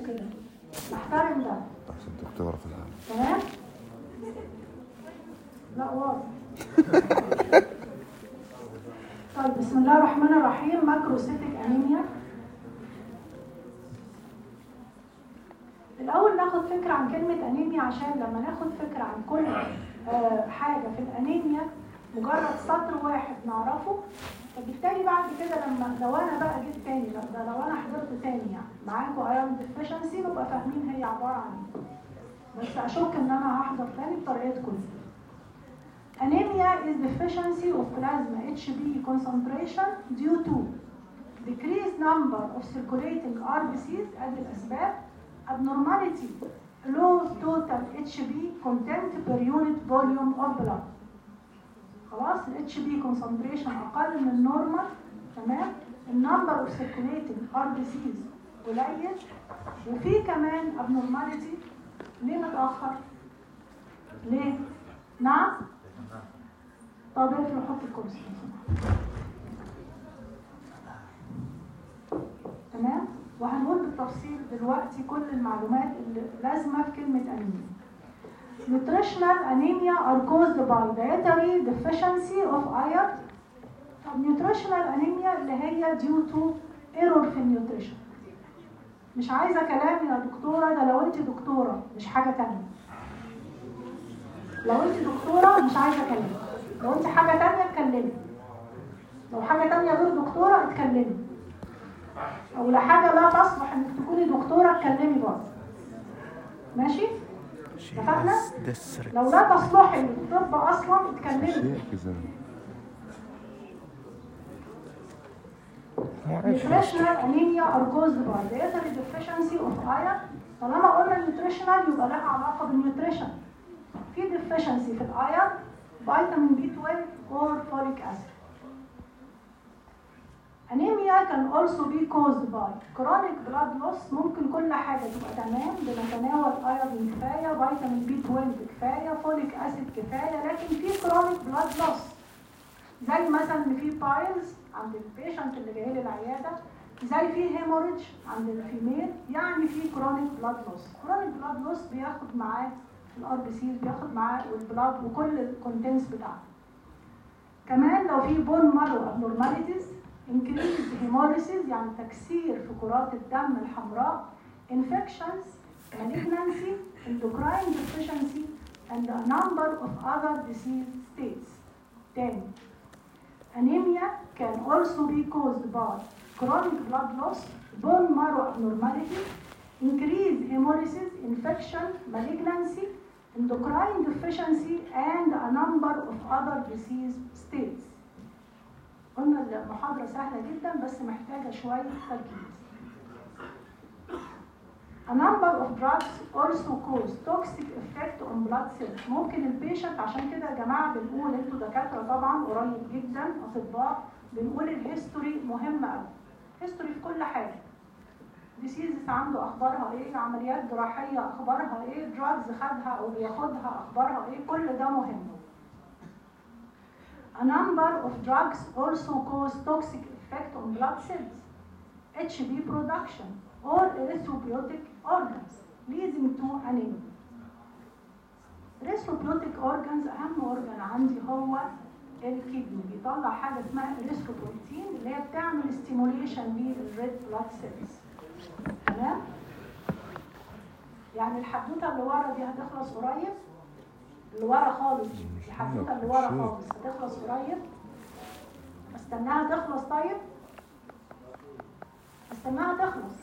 كده، نحترم ده. الدكتورة في العالم. تمام؟ لا واضح. طيب بسم الله الرحمن الرحيم. ماكروسيتك انيميا. الاول ناخد فكره عن كلمه انيميا عشان لما ناخد فكره عن كل حاجه في الانيميا مجرد سطر واحد نعرفه، فبالتالي بعد كده لو انا بقى جيت تاني، لو انا حضرت تاني يعني معاكم ايرون ديفيشنسي نبقى فاهمين هي عباره عن ايه. بس اشك ان انا هحضر تاني بطريقتكم. Anemia is deficiency of plasma HB concentration due to decreased number of circulating RBCs ادي الاسباب. abnormality low total HB content per unit volume of blood. خلاص ال HB concentration اقل من النورمال، تمام؟ النمبر of circulating RBCs قليل، وفي كمان abnormality. ليه متأخر؟ ليه؟ نعم؟ طب اقفلوا حط الكرسي. تمام؟ وهنقول بالتفصيل دلوقتي كل المعلومات اللي لازمه في كلمه انيميا. Nutritional anemia are caused by dietary deficiency of iron. طب nutritional anemia اللي هي due to error في النيوتريشن. مش عايزه كلام يا دكتوره، ده لو انت دكتوره مش حاجه تانية. لو انت دكتوره مش عايزه كلام. لو انت حاجه تانية اتكلمي. لو حاجه تانية غير دكتوره اتكلمي. او لحاجه لا تصلح انك تكوني دكتوره اتكلمي برضه. ماشي؟ اتفقنا؟ لو لا تصلحي للطب اصلا اتكلمي. Nutritional anemia are caused by dietary deficiency of iron. طالما قلنا nutritional يبقى لها علاقه بالنيوتريشن. في deficiency في الايرون، فيتامين B12 or folic acid. Anemia can also be caused by chronic blood loss. ممكن كل حاجة تبقى تمام، بنتناول ايرون كفاية، فيتامين B12 كفاية، فوليك اسيد كفاية، لكن في chronic blood loss زي مثلا ان في بايلز عند البيشنت اللي جاي لي العيادة، زي في هيموريدج عند الفيميل، يعني في chronic blood loss. chronic blood loss بياخد معاه الار بي سيز، بياخد معاه والبلاد وكل الكونتنتس بتاعته. كمان لو في بون مارو abnormalities، increased hemolysis يعني تكسير في كرات الدم الحمراء، infections, malignancy, endocrine deficiency, and a number of other disease states. تاني. Anemia can also be caused by chronic blood loss, bone marrow abnormality, increased hemolysis, infection, malignancy, endocrine deficiency, and a number of other disease states. قلنا المحاضرة سهلة جدا بس محتاجة شوية تركيز. A number of drugs also cause toxic effect on blood cells. ممكن البيشنت، عشان كده يا جماعة بنقول انتوا دكاترة طبعا قريب جدا أطباء، بنقول الهيستوري مهمة أوي. هيستوري في كل حاجة. ديسيزز عنده أخبارها إيه، عمليات جراحية أخبارها إيه، دراجز خدها أو بياخدها أخبارها إيه، كل ده مهم. A number of drugs also cause toxic effect on blood cells, HB production, or erythropoietic organs, leading to anemia. Erythropoietic organs أهم organ عندي هو الكدني، بيطلع حاجة اسمها erythropoietin اللي هي بتعمل stimulation للred blood cells. تمام؟ يعني الحدوتة اللي ورا دي هتخلص قريب. اللي ورا خالص دي، الحدوته اللي ورا خالص هتخلص قريب. استناها تخلص. طيب استناها تخلص.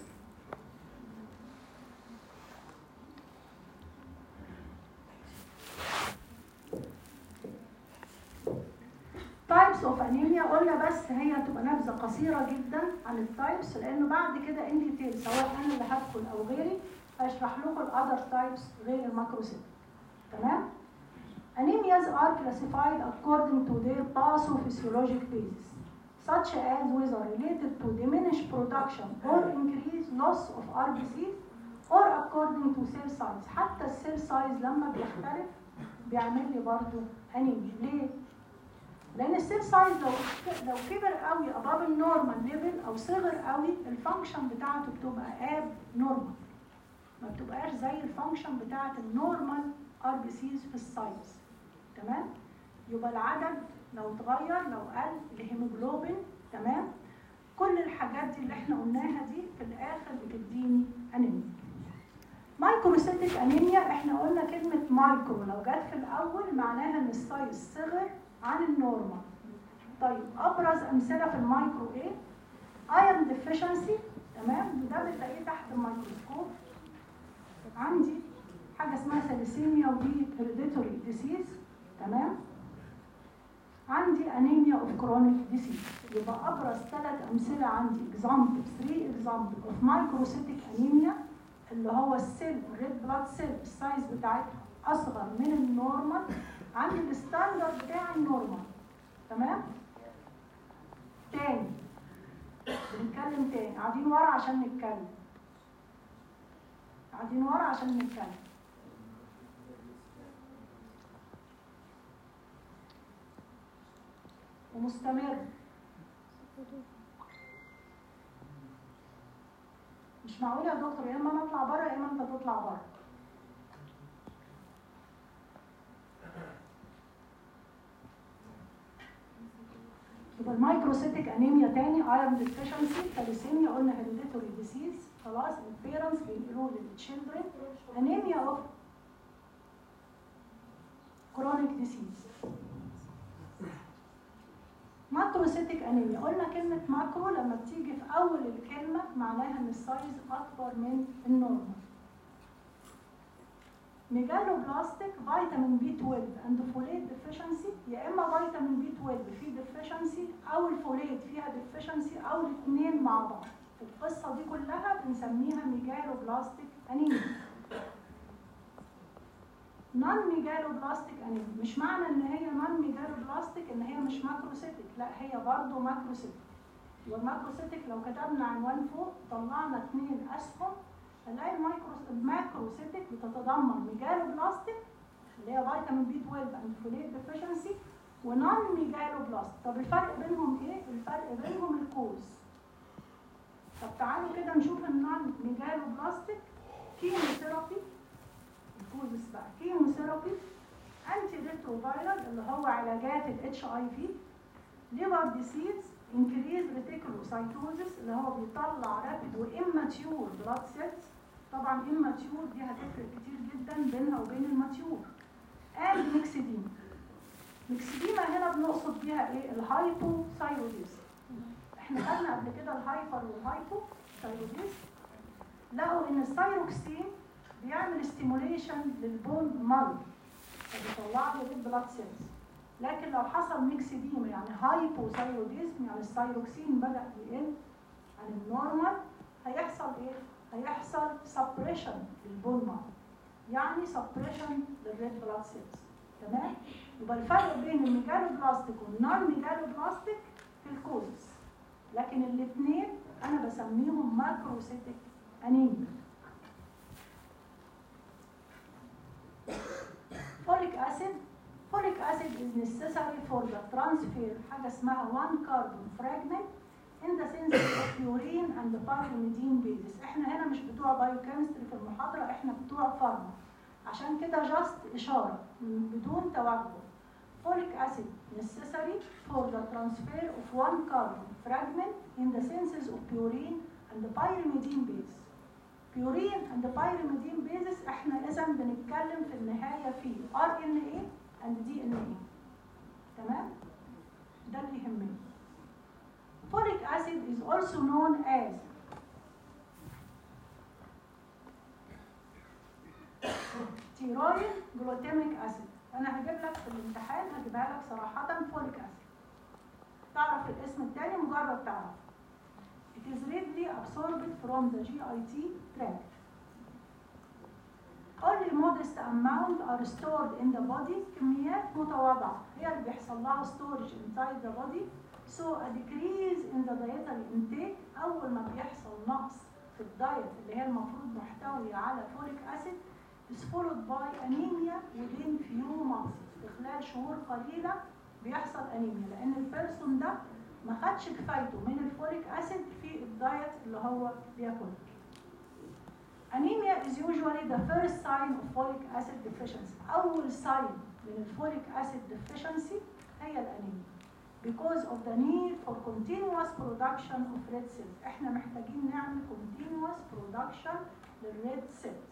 تايبس اوف انيميا قلنا، بس هي هتبقى نبذه قصيره جدا عن التايبس، لانه بعد كده ان ديتيل سواء انا اللي هدخل او غيري هشرح لكم الاذر تايبس غير الماكروسيت. تمام؟ Anemias are classified according to their pathophysiologic basis, such as whether related to diminished production or increased loss of RBCs or according to cell size. حتى السيل سايز لما بيختلف بيعمل لي برضه انيميا. ليه؟ لأن السيل سايز لو كبر قوي above النورمال ليفل أو صغر قوي الفانكشن بتاعته بتبقى اب نورمال. بتبقاش زي الفانكشن بتاعه النورمال ار بي سيز في السايز. تمام؟ يبقى العدد لو اتغير، لو قل، الهيموجلوبين، تمام؟ كل الحاجات دي اللي احنا قلناها دي في الاخر بتديني انيميا. مايكروسيتيك انيميا، احنا قلنا كلمه مايكرو لو جت في الاول معناها ان السايز صغر عن النورمال. طيب ابرز امثله في المايكرو ايه؟ ايرون ديفيشنسي، تمام؟ وده بتلاقيه تحت الميكروسكوب. عندي حاجه اسمها ثاليسيميا ودي هيريديتوري ديسيز، تمام؟ عندي انيميا اوف كرونيك ديسيز. يبقى ابرز 3 امثله عندي اكزامبل 3 اكزامبل اوف مايكروسيتيك انيميا، اللي هو السيل ريد بلاد سيل السايز بتاعتها اصغر من النورمال عن الستاندرد بتاع النورمال. تمام؟ تاني بنتكلم تاني، قاعدين ورا عشان نتكلم، قاعدين ورا عشان نتكلم. ومستمر، مش معقول يا دكتور يا اما انا اطلع بره يا اما انت تطلع بره. يبقى المايكروسيتيك انيميا تاني ايرون ديفيشنسي، ثاليسيميا قلنا هيريديتوري ديسيز، خلاص البيرنتس بينقلوه للتشيلدرن. انيميا اوف كرونيك ديسيز. ماكروسيتيك انيميا، قلنا كلمه ماكرو لما بتيجي في اول الكلمه معناها ان السايز اكبر من النورمال. ميجالوبلاستيك فيتامين بي 12 اند فوليت ديفيشنسي، يا اما فيتامين بي 12 فيه ديفيشنسي او الفوليت فيها ديفيشنسي او الاثنين مع بعض. القصه دي كلها بنسميها ميجالوبلاستيك انيميا. نون ميجالوبلاستيك انيميا، مش معنى ان هي نون ميجالوبلاستيك ان هي مش ماكروسيتيك، لا هي برضه ماكروسيتيك. والماكروسيتيك لو كتبنا عنوان فوق طلعنا 2 اسهم، هنلاقي الماكروسيتيك بتتضمن ميجالوبلاستيك اللي هي فيتامين بي 12 اند فوليت ديفيشنسي، ونون ميجالوبلاستيك. طب الفرق بينهم ايه؟ الفرق بينهم الكوز. طب تعالوا كده نشوف النون ميجالوبلاستيك. كيموثيرابي، الكوزس بقى كيموثيرابي، انتي ريتروفايرال اللي هو علاجات الاتش اي في، ليفر ديسيز، انكريز ريتيكولوسايتوزس اللي هو بيطلع رابيد واماتيور بلاد سيلز. طبعا اماتيور دي هتفرق كتير جدا بينها وبين الماتيور. اند ميكسيديما. ميكسيديما هنا بنقصد بيها ايه؟ الهايبوثايروديزم. احنا خدنا قبل كده الهايبر والهايبوثايروديزم، لقوا ان الثايروكسين بيعمل ستيموليشن للبون مارو فبيطلع لي ريد بلاد سيلز. لكن لو حصل ميكسيديما يعني هايبوثايروديزم، يعني الثايروكسين بدأ يقل عن النورمال، هيحصل ايه؟ هيحصل سبريشن للبون مارو، يعني سبريشن للريد بلاد سيلز. تمام؟ يبقى الفرق بين الميجالوبلاستيك والنون ميجالوبلاستيك في الكوزس، لكن الاثنين انا بسميهم ماكروسيتيك انيميا. فوليك اسيد. فوليك اسيد is necessary for the transfer حاجه اسمها 1 carbon fragment in the synthesis of purine and pyrimidine bases. احنا هنا مش بتوع بايوكيمستري في المحاضره، احنا بتوع فارما، عشان كده جاست اشاره بدون توجه. فوليك اسيد necessary for the transfer of 1 carbon fragment in the synthesis of purine and pyrimidine bases. بيورين اند بايريميدين بيزس، احنا اذا بنتكلم في النهايه في RNA and DNA. تمام؟ ده اللي يهمني. Folic acid is also known as steroid glutamic acid. انا هجيب لك في الامتحان، هجيبها لك صراحه فوليك اسيد. تعرف الاسم الثاني مجرد تعرف. It is readily absorbed from the GIT tract. Only modest amount are stored in the body. كميات متواضعة هي اللي بيحصل لها storage inside the body. So a decrease in the dietary intake، أول ما بيحصل نقص في الدايت اللي هي المفروض محتوية على فوليك أسيد is followed by anemia within few months. في خلال شهور قليلة بيحصل أنيميا، لأن البيرسون ده ما خدش كفايته من الفوليك اسيد في الدايت اللي هو بياكله. انيميا is usually usually the first sign of folic acid deficiency. أول sign من الفوليك acid deficiency هي الأنيميا. Because of the need for continuous production of red cells. احنا محتاجين نعمل continuous production للred cells.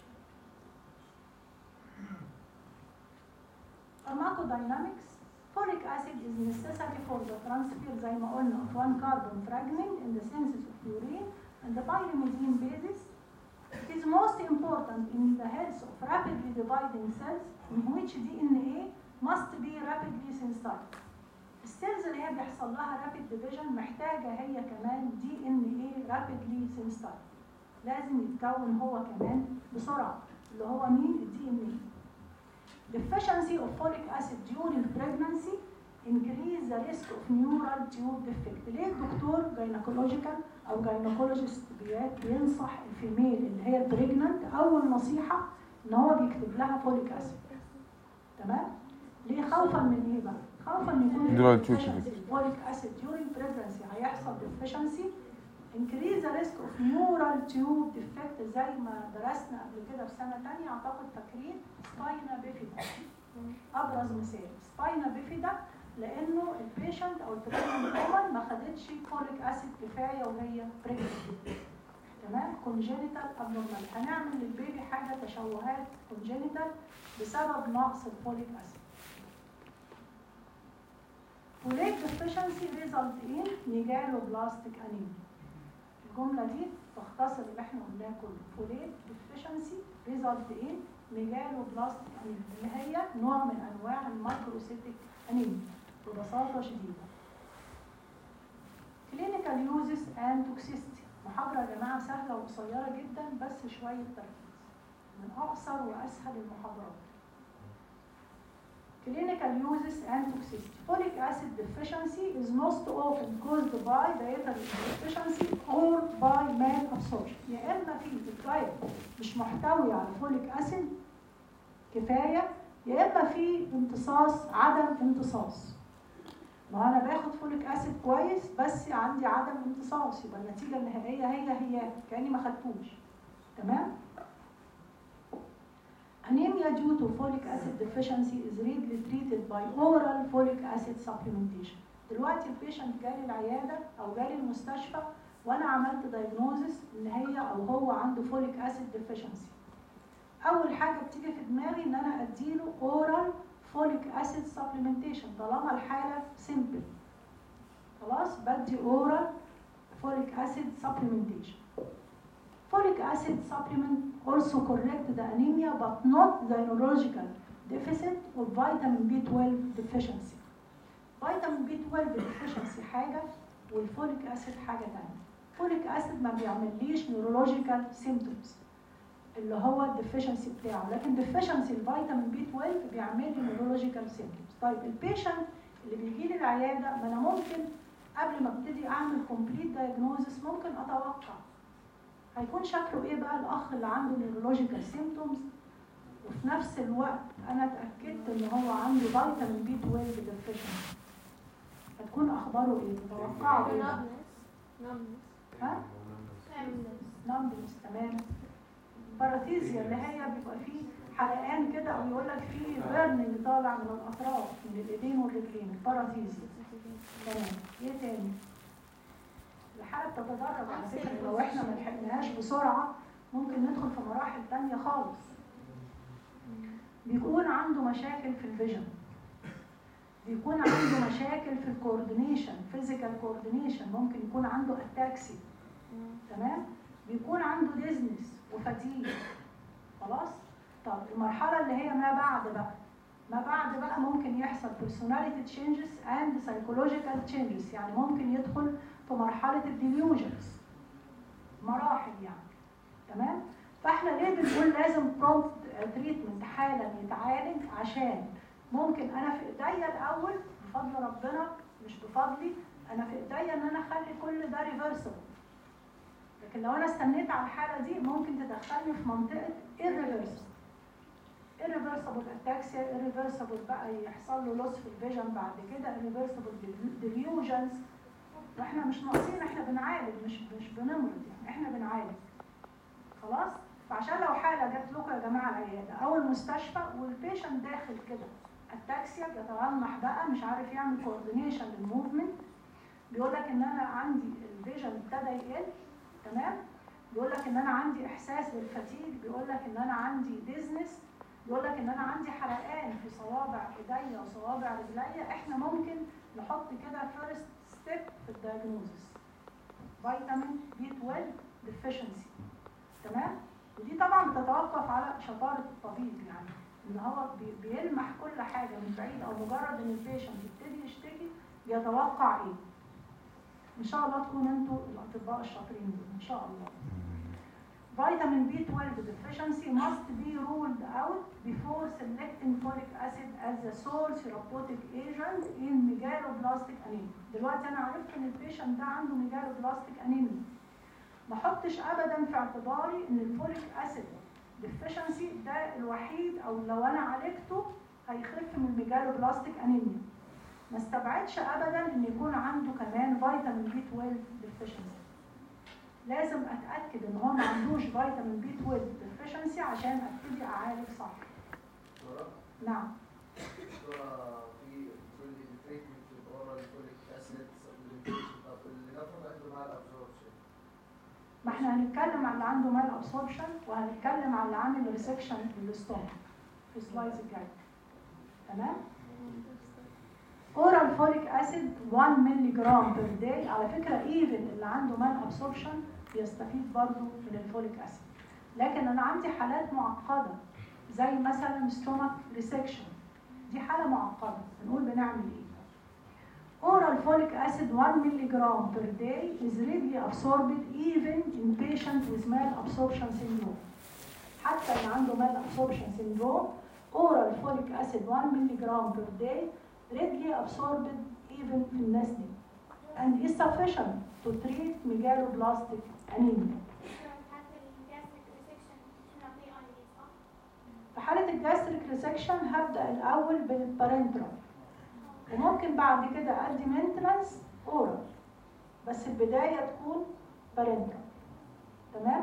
Pharmacodynamics. Folic acid is necessary for the transfer زي ما قلنا of one carbon fragment in the synthesis of urine and the pyrimidine basis. It is most important in the health of rapidly dividing cells in which DNA must be rapidly synthesized. السيلز اللي هي بيحصل لها rapid division محتاجة هي كمان DNA rapidly synthesized. لازم يتكون هو كمان بسرعة اللي هو مين؟ DNA. Deficiency of folic acid during pregnancy increase the risk of neural tube defect. ليه الدكتور جاينكولوجيكال أو جاينكولوجيست بينصح الفيميل اللي هي البريجننت أول نصيحة إن هو بيكتب لها فوليك أسيد؟ تمام؟ ليه؟ خوفا من إيه بقى؟ خوفا من يكون فوليك أسيد during pregnancy هيحصل deficiency increase the risk of neural tube defect زي ما درسنا قبل كده في سنة تانية أعتقد فاكرين سباينا بيفيدا. أبرز مثال سباينا بيفيدا لأنه البيشنت أو البريجننت وومن ما خدتش فوليك أسيد كفاية وهي بريجننت. تمام؟ كونجينيتال أبنورمال. هنعمل للبيبي حاجة تشوهات كونجينيتال بسبب نقص الفوليك أسيد. فوليك deficiency result in megaloblastic anemia. الجملة دي تختصر اللي احنا قلناه كله. فوليك deficiency result in megaloblastic anemia اللي هي نوع من أنواع الماكروسيتيك أنيميا ببساطة شديدة. clinical uses and toxicity. محاضرة يا جماعة سهلة وقصيرة جدا بس شوية تركيز. من أقصر وأسهل المحاضرات. Clinical uses and toxicity. Folic acid deficiency is most often caused by dietary deficiency or by malabsorption. يا إما في الدايت مش محتوي على فوليك أسيد كفاية يا إما في امتصاص عدم امتصاص. ما أنا باخد فوليك أسيد كويس بس عندي عدم امتصاص يبقى النتيجة النهائية هي كأني ما خدتوش. تمام؟ Anemia due to folic acid deficiency is readily treated by oral folic acid supplementation. دلوقتي البيشنت جالي العيادة أو جالي المستشفى وأنا عملت دايجنوزس إن هي أو هو عنده folic acid deficiency. أول حاجة بتيجي في دماغي إن أنا أديله oral folic acid supplementation طالما الحالة simple. خلاص بدي oral folic acid supplementation. Folic acid supplement also correct the anemia but not the neurological deficit of vitamin B12 deficiency. Vitamin B12 deficiency حاجة والفوليك acid حاجة تانية. Folic acid ما بيعمليش neurological symptoms اللي هو الديفيشنسي بتاعه لكن deficiency الفيتامين B12 بيعمل لي neurological symptoms. طيب البيشنت اللي بيجي لي العيادة ما أنا ممكن قبل ما ابتدي أعمل complete diagnosis ممكن أتوقع هيكون شكله ايه بقى الاخ اللي عنده نيورولوجيكال سيمبتومز وفي نفس الوقت انا اتاكدت ان هو عنده فيتامين بي 12 ديفيشنسي. هتكون اخباره ايه؟ تتوقعوا ايه؟ ها؟ نمبنس. تمام. باراتيزيا اللي هي بيبقى فيه حرقان كده او يقول لك فيه بيرنينج طالع من الاطراف من الايدين والرجلين. باراتيزيا. تمام. ايه تاني؟ الحالة بتتدرج على فكرة لو احنا ما لحقناهاش بسرعة ممكن ندخل في مراحل تانية خالص. بيكون عنده مشاكل في الفيجن. بيكون عنده مشاكل في الكوردينيشن، فيزيكال كوردينيشن، ممكن يكون عنده اتاكسي. تمام؟ بيكون عنده ديزنس وفتيج. خلاص؟ طب المرحلة اللي هي ما بعد بقى ممكن يحصل personality changes and psychological changes. يعني ممكن يدخل في مرحلة الديليوجنز مراحل يعني. تمام؟ فاحنا ليه بنقول لازم برومبت تريتمنت حالا يتعالج عشان ممكن انا في ايديا الاول بفضل ربنا مش بفضلي انا في ايديا ان انا اخلي كل ده ريفرسبل. لكن لو انا استنيت على الحالة دي ممكن تدخلني في منطقة irreversible اتاكسيا، irreversible بقى يحصل له لوس في الفيجن بعد كده، irreversible delusions. واحنا مش ناقصين، احنا بنعالج مش بنمرض يعني، احنا بنعالج. خلاص؟ فعشان لو حاله جات لكم يا جماعه العياده او المستشفى والبيشنت داخل كده اتاكسيا، بيتلمح بقى مش عارف يعمل كوردينيشن للموفمنت، بيقول لك ان انا عندي الفيجن ابتدى يقل، تمام؟ بيقول لك ان انا عندي احساس بالفتيج، بيقول لك ان انا عندي ديزنس، بيقول لك ان انا عندي حرقان في صوابع ايديا وصوابع رجليا. احنا ممكن نحط كده فيرست ستيب في الدايجنوزس فيتامين بي 12 ديفيشنسي، تمام؟ ودي طبعا بتتوقف على شطاره الطبيب، يعني ان هو بيلمح كل حاجه من بعيد، او مجرد ان البيشنت يبتدي يشتكي بيتوقع ايه. ان شاء الله تكونوا انتوا الاطباء الشاطرين دول ان شاء الله. Vitamin B12 deficiency must be ruled out before selecting folic acid as the sole therapeutic agent in megaloblastic anemia. دلوقتي انا عرفت ان البيشنت ده عنده megaloblastic anemia، ما احطش ابدا في اعتباري ان الفوليك اسيد ديفيشنسي ده الوحيد، او لو انا عالجته هيخف من الميجالوبلاستيك انيميا. ما استبعدش ابدا ان يكون عنده كمان فيتامين بي 12 ديفيشنسي. لازم اتاكد ان هو ما عندوش فيتامين بي 12 ديفيشنسي عشان ابتدي اعالج صح. نعم. في التريتمنت الاورال فوليك اسيد سبلمنتيشن او اللي نفهم مع الابزوربشن. ما احنا هنتكلم على اللي عنده مال ابسوربشن، وهنتكلم على اللي عامل ريسكشن في الاستومك في السلايدز الجاي. تمام؟ اورال فوليك اسيد 1 مللي جرام بير داي. على فكره ايفن اللي عنده مال ابسوربشن بيستفيد برضه من الفوليك اسيد. لكن انا عندي حالات معقده زي مثلا ستومك ريسكشن، دي حاله معقده، بنقول بنعمل ايه؟ Oral folic acid 1 milligram per day is readily absorbed even in patient with malabsorption syndrome. حتى اللي عنده malabsorption syndrome oral folic acid 1 milligram per day readily absorbed even في الناس دي and is sufficient to treat megaloblastic anemia. في حالة الجاستريك ريسكشن هبدأ الأول بالبارنترال، وممكن بعد كده ادي مينتنانس اورال، بس البدايه تكون بارنترال. تمام؟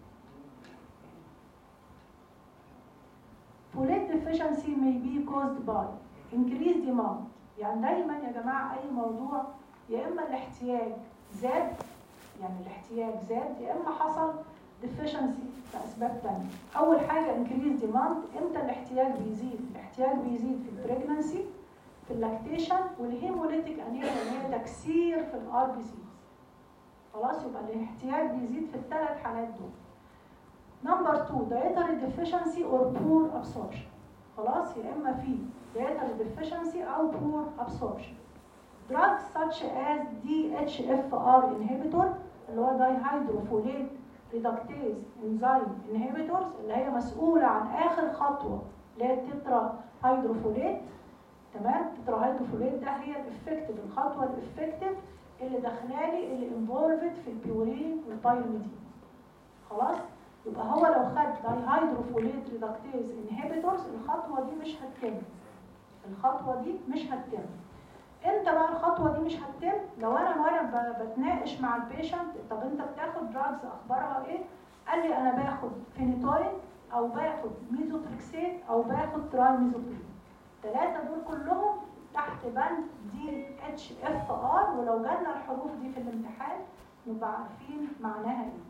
folate deficiency may be caused by increased demand. يعني دايما يا جماعه اي موضوع يا اما الاحتياج زاد، يعني الاحتياج زاد، يا اما حصل deficiency في اسباب ثانيه. اول حاجه increased demand، امتى الاحتياج بيزيد؟ الاحتياج بيزيد في البريجنانسي، في اللاكتيشن، والهيموليتيك انيميا اللي هي تكسير في الار بي سي. خلاص، يبقى الاحتياج بيزيد في الثلاث حالات دول. نمبر 2 dietary deficiency or poor absorption. خلاص، يا اما في dietary deficiency او poor absorption. drugs such as DHFR inhibitor اللي هو dihydrofolate reductase enzyme inhibitors اللي هي مسؤوله عن اخر خطوه اللي هي التترا هيدروفوليت. تمام؟ التتراهيدروفوليت ده هي الافكتيف، الخطوه الافكتيف اللي داخلالي اللي انفولفد في البيورين والبايرميدين. خلاص؟ يبقى هو لو خد دايهيدروفوليت ريدكتيز انهبيتورز الخطوه دي مش هتتم. الخطوه دي مش هتتم. امتى بقى الخطوه دي مش هتتم؟ لو انا بتناقش مع البيشنت، طب انت بتاخد دراجز اخبارها ايه؟ قال لي انا باخد فينيتوين او باخد ميزوتريكسيت او باخد ترايميزوبرين. الثلاثه دول كلهم تحت بند DHFR، ولو جالنا الحروف دي في الامتحان نبقى عارفين معناها ايه.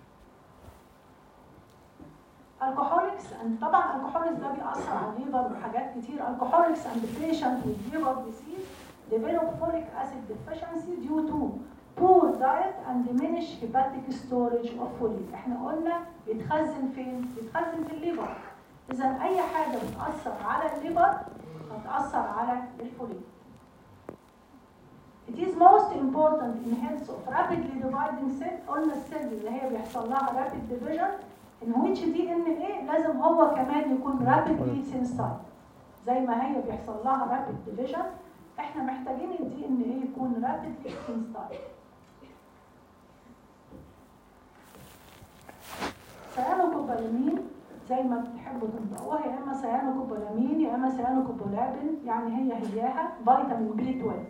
الكحوليكس، طبعا الكحوليكس ده بيأثر على الليفر وحاجات كتير. الكحوليكس and patient with liver disease develop folic acid deficiency due to poor diet and diminished hepatic storage of folate. احنا قلنا بيتخزن فين؟ بيتخزن في الليفر. اذا اي حاجه بتأثر على الليفر هتأثر على الفوليت. It is most important in health of rapidly dividing cell. قلنا السيل اللي هي بيحصل لها rapid division in which DNA لازم هو كمان يكون rapidly sensitized. زي ما هي بيحصل لها rapid division، احنا محتاجين DNA يكون rapidly sensitized. سيانوكوبالامين زي ما بتحبوا تنطقوها، يا اما سيانوكوبالامين يا اما سيانوكوبولابين، يعني هياها فيتامين بي 12.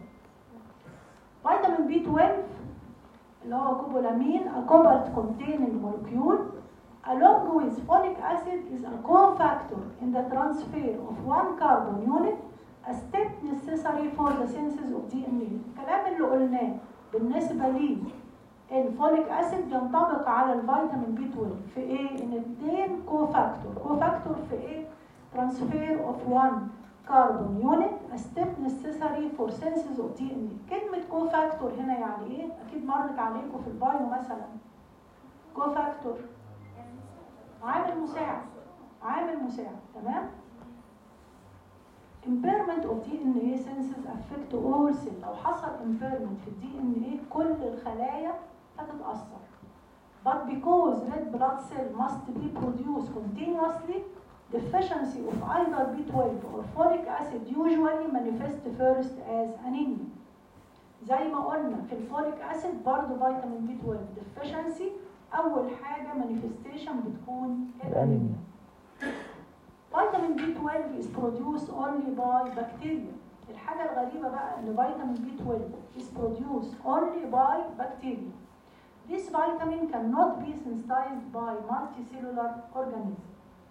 فيتامين بي 12 اللي هو كوبولامين، a cobalt containing molecule along with folic acid is a cofactor in the transfer of one carbon unit, a step necessary for the synthesis of DNA. الكلام اللي قلناه بالنسبة لي الفوليك اسيد ينطبق على الفيتامين بي 12 في ايه؟ ان اثنين كوفاكتور في ايه؟ transfer of one carbon unit, a step necessary for synthesis of DNA. كلمة كوفاكتور هنا يعني ايه؟ اكيد مرت عليكم في البايو مثلا. كوفاكتور عامل مساعد، تمام؟ impairment of DNA synthesis affect all cells. لو حصل impairment في DNA كل الخلايا هتتأثر. But because red blood cell must be produced continuously, deficiency of either B12 or folic acid usually manifest first as anemia. زي ما قلنا في الفوليك acid برضه فيتامين B12 deficiency أول حاجة manifestation بتكون الأنيميا. فيتامين B12 is produced only by bacteria. الحاجة الغريبة بقى إن فيتامين B12 is produced only by bacteria. This vitamin cannot be synthesized by multicellular organisms.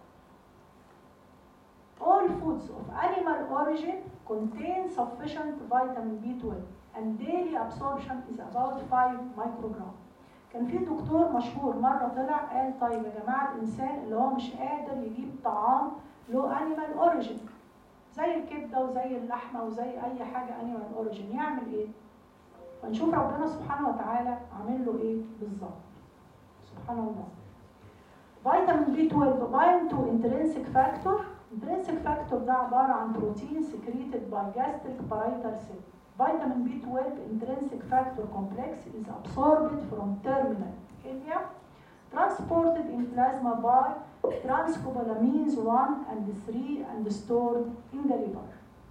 All foods of animal origin contain sufficient vitamin B12 and daily absorption is about 5 micrograms. كان في دكتور مشهور مرة طلع قال طيب يا جماعة الإنسان اللي هو مش قادر يجيب طعام له animal origin زي الكبدة وزي اللحمة وزي أي حاجة animal origin يعمل إيه؟ فنشوف ربنا سبحانه وتعالى عامل له إيه بالظبط. سبحان الله. فيتامين B12 bind to intrinsic factor. Intrinsic factor ده عبارة عن بروتين secreted by gastric parietal cell. Vitamin B12 intrinsic factor complex is absorbed from terminal ilia, transported in plasma by transcopolamines 1 and 3 and stored in the liver.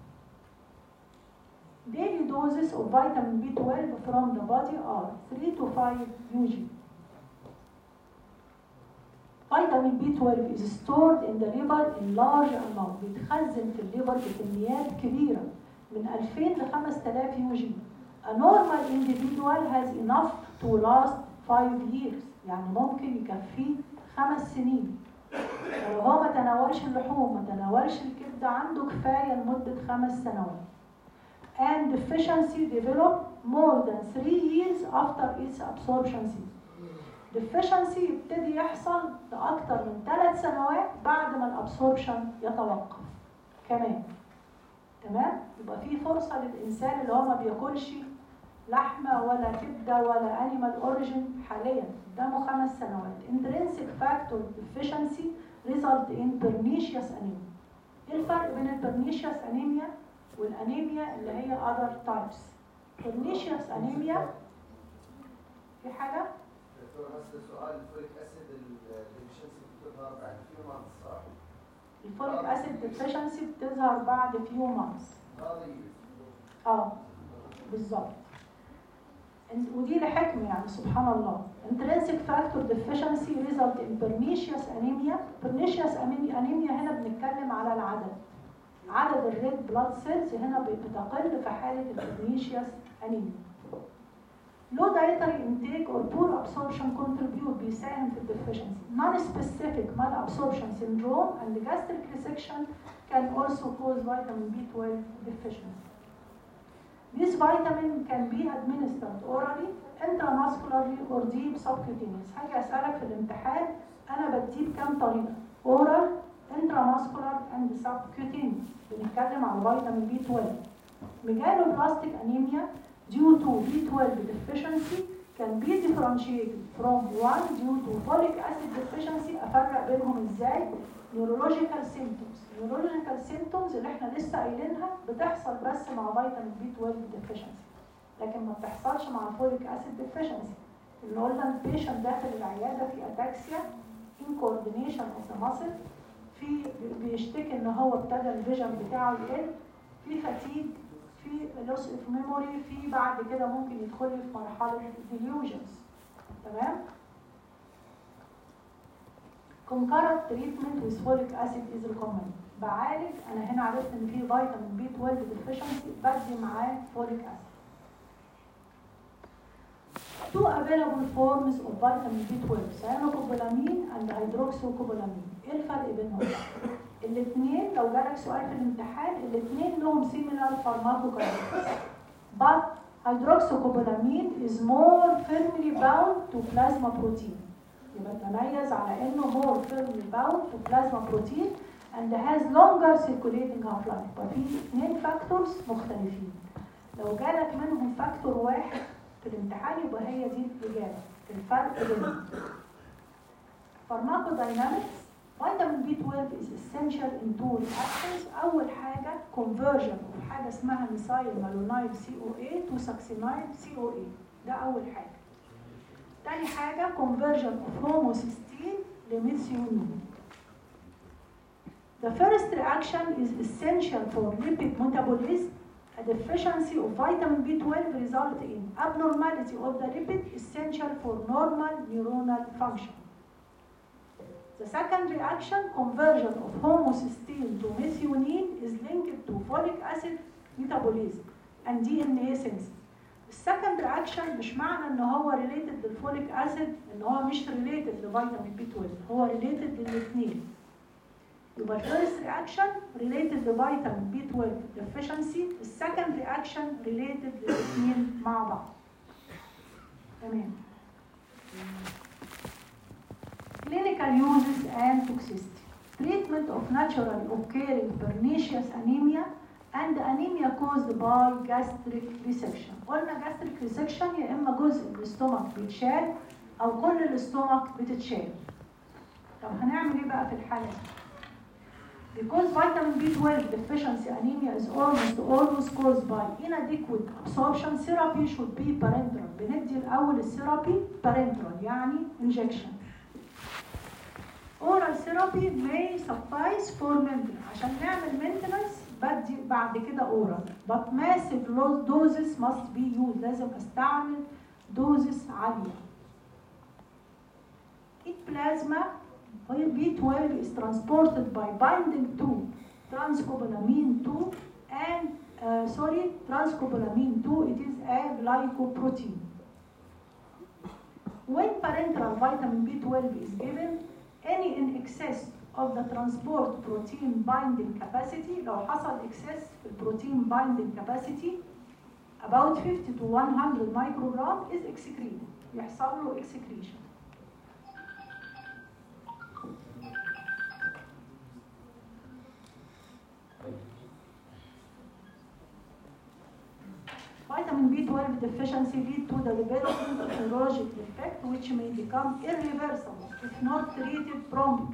Daily doses of vitamin B12 from the body are 3 to 5 mg. Vitamin B12 is stored in the liver in large amount. بيتخزن في الليفر بكميات كبيرة من 2000 ل 5000 UG. A normal individual has enough to last 5 years. يعني ممكن يكفيه 5 سنين. لو هو ما تناولش اللحوم ما تناولش الكبدة عنده كفاية لمدة 5 سنوات. And deficiency develop more than 3 years after its absorption season. deficiency يبتدي يحصل لأكثر من 3 سنوات بعد ما الابسوربشن يتوقف كمان. تمام؟ يبقى في فرصة للإنسان اللي هو ما بياكلش لحمة ولا كبدة ولا أنيمال أوريجين حاليا قدامه 5 سنوات. intrinsic factor deficiency result in pernicious anemia. إيه الفرق بين البرنيشيوس أنيميا والأنيميا اللي هي other types؟ pernicious أنيميا في حاجة؟ دكتور بس سؤال الفوليك أسيد الديفيشنسي بتظهر بعد few months صح؟ الفوليك أسيد deficiency بتظهر بعد few months. بالظبط. ودي لحكمة يعني سبحان الله. intrinsic factor deficiency result in pernicious anemia. pernicious anemia هنا بنتكلم على العدد. عدد الريد بلاد سيلز هنا بتقل في حالة pernicious anemia. low dietary intake or poor absorption contribute بيساهم في الديفيشنسي. non-specific malabsorption syndrome and gastric resection can also cause vitamin B12 deficiency. This vitamin can be administered orally, intramuscularly or deep subcutaneous. هاجي أسألك في الامتحان أنا بديه بكام طريقة؟ oral, intramuscular and subcutaneous. بنتكلم على vitamin B12. megaloblastic anemia due to B12 deficiency can be differentiated from one due to folic acid deficiency. أفرق بينهم إزاي؟ neurological symptoms. neurological symptoms اللي احنا لسه قايلينها بتحصل بس مع فيتامين B12 deficiency لكن ما بتحصلش مع folic acid deficiency. اللي قلنا البيشنت داخل العيادة في ataxia, incoordination of the muscle, في بيشتكي ان هو ابتدى الفيجن بتاعه يقل, في fatigue, في loss of memory, في بعد كده ممكن يدخل في مرحلة delusions. تمام؟ concurrent treatment with folic acid is recommended. بعالج انا هنا عرفت ان في فيتامين B12 deficiency بدي معاه folic acid. two available forms of vitamin B12 cyanocobalamin and hydroxycobalamin. ايه الفرق بينهم؟ الاثنين لو جالك سؤال في الامتحان الاثنين لهم similar pharmacokinetics but hydroxycobalamin is more firmly bound to plasma protein. يبقى تميز على انه more firmly bound to plasma protein and has longer circulating half-life. ففي اثنين فاكتورز مختلفين. لو جالك منهم فاكتور واحد في الامتحان يبقى هي دي الإجابة. الفرق بينهم. Pharmacodynamics. Vitamin B12 is essential in two reactions. أول حاجة conversion of حاجة اسمها methyl malonyl CoA to succinyl CoA. ده أول حاجة. تاني حاجة conversion of homocysteine لميثيونين. The first reaction is essential for lipid metabolism. A deficiency of vitamin B12 results in abnormality of the lipid essential for normal neuronal function. The second reaction, conversion of homocysteine to methionine, is linked to folic acid metabolism and DNA synthesis. السكند رياكشن مش معنى ان هو related للفوليك اسيد ان هو مش related لفيتامين B12، هو related للاثنين. يبقى الفيرست رياكشن related لفيتامين B12 deficiency، السكند رياكشن related للاثنين مع بعض. تمام. Clinical uses and toxicity. Treatment of naturally occurring pernicious anemia and anemia caused by gastric resection. قلنا gastric resection يا إما جزء من الاستومك بيتشال أو كل الاستومك بتتشال. طب هنعمل إيه بقى في الحالة دي؟ Because vitamin B12 deficiency anemia is almost always caused by inadequate absorption, therapy should be parenteral. بندي الأول الثيرابي parenteral يعني injection. Oral therapy may suffice for maintenance. عشان نعمل maintenance بدي بعد كده oral. But massive doses must be used. لازم استعمل doses عالية. In plasma, B12 is transported by binding to transcobalamin 2 and transcobalamin 2. It is a glycoprotein. When parenteral vitamin B12 is given, any in excess of the transport protein binding capacity، لو حصل excess في البروتين binding capacity about 50 to 100 microgram is excreted. يحصل له excretion. Vitamin B12 deficiency lead to the development of neurologic defect which may become irreversible if not treated promptly.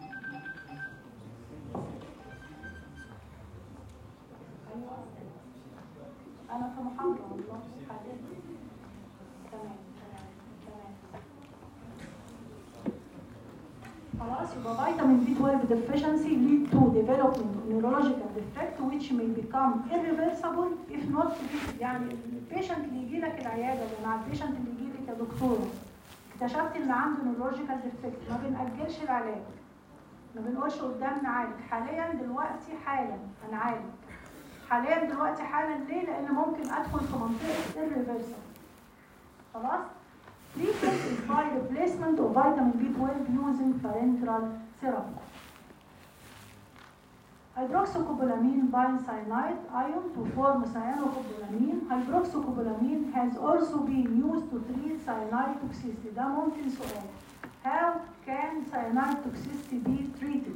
أنا في محاضرة والله حاليا. تمام. خلاص يبقى vitamin B12 deficiency lead to development of neurological defect which may become irreversible if not treated. يعني البيشنت اللي يجي لك العياده مع البيشنت اللي يجي لك يا دكتوره اكتشفت ان عنده neurological defect، ما بنأجلش العلاج، ما بنقولش قدام نعالج، حاليا دلوقتي حالا هنعالج، حاليا دلوقتي حالا. ليه؟ لان ممكن ادخل في منطقه irreversible. خلاص؟ Treatment is by replacement of vitamin B12 using parenteral therapy. Hydroxycobalamin binds cyanide ion to form cyanocobalamin. Hydroxycobalamin has also been used to treat cyanide toxicity. ده ممكن سؤال. How can cyanide toxicity be treated?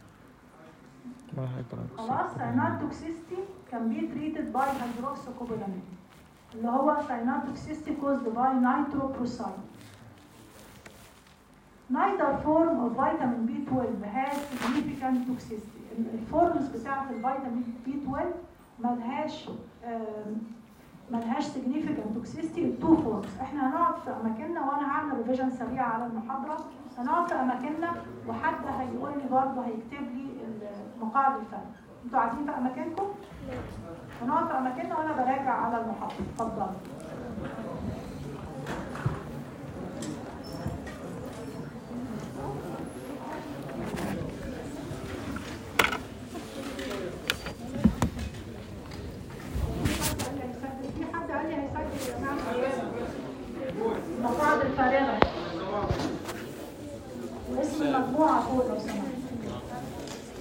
خلاص cyanide toxicity can be treated by hydroxycobalamin. اللي هو cyanide toxicity caused by nitroprusside. Neither form of vitamin B12 has significant toxicity. الفورمز بتاعت الفيتامين B12 ملهاش significant toxicity. التو فورمز. احنا هنقعد في اماكننا وانا هعمل ريفيجن سريع على المحاضره، هنقعد في اماكننا وحد هيقول لي برضه هيكتب لي مقاعد الفرق. انتوا قاعدين في اماكنكم؟ هنقعد في اماكننا وانا براجع على المحاضره. اتفضلوا. في حد قال لي هيسجل يا جماعه؟ دكتور لو سمحت.